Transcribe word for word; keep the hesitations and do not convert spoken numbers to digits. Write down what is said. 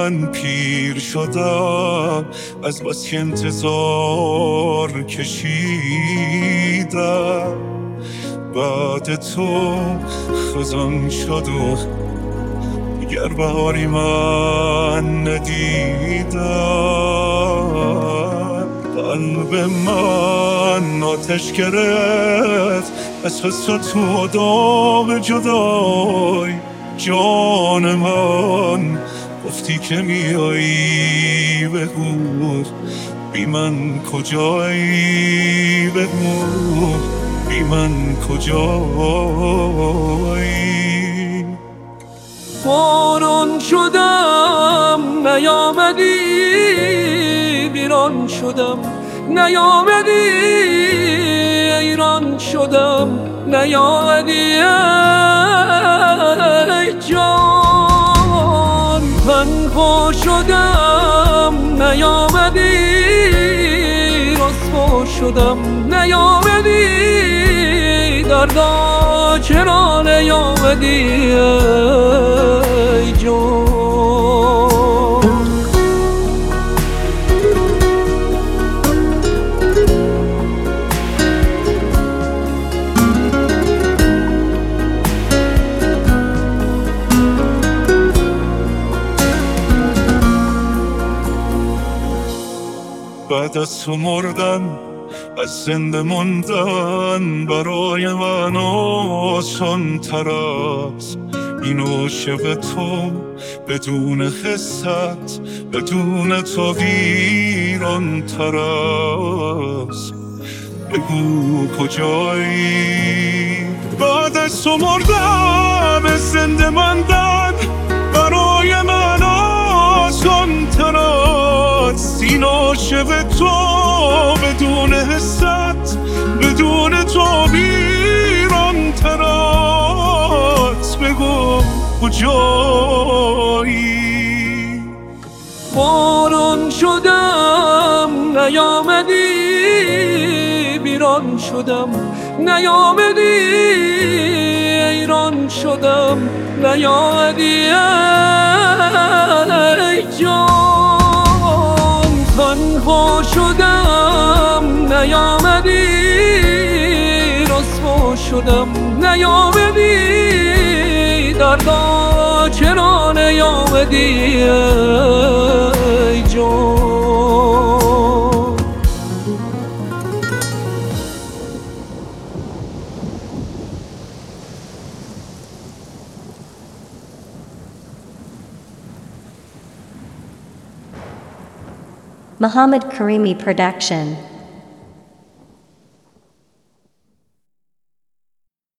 من پیر شدم، از بس که انتظار کشیدم. بعد تو خزان شد و دیگر بهاری من ندیدم. قلب من آتش گرفت از حس تو داغ جدای. جان من گفتی که میایی، بگو بی من کجایی، بگو بی من کجایی. باران شدم نیامدی، ویران شدم نیامدی، ایران شدم نیامدی ای جان. تنها شدم نیامدی، رسوا شدم نیامدی، دردا چرا نیامدی ای جان. بعد از تو مردن، از زنده موندن برای من آسان تر است. این عاشق تو بدون حست، بدون تو ویران تر است. بگو کجایی. بعد از تو مردن، از زنده موندن برای من آسان تر است. این عاشق تو بدون حست، بدون تو ویران تر است. بگو کجایی. باران شدم نیامدی، ویران شدم نیامدی، ایران شدم نیامدی ای جان. تنها شدم نیامدی، رسوا شدم نیامدی، دردا چرا نیامدی ای جان. Muhammad Karimi Production.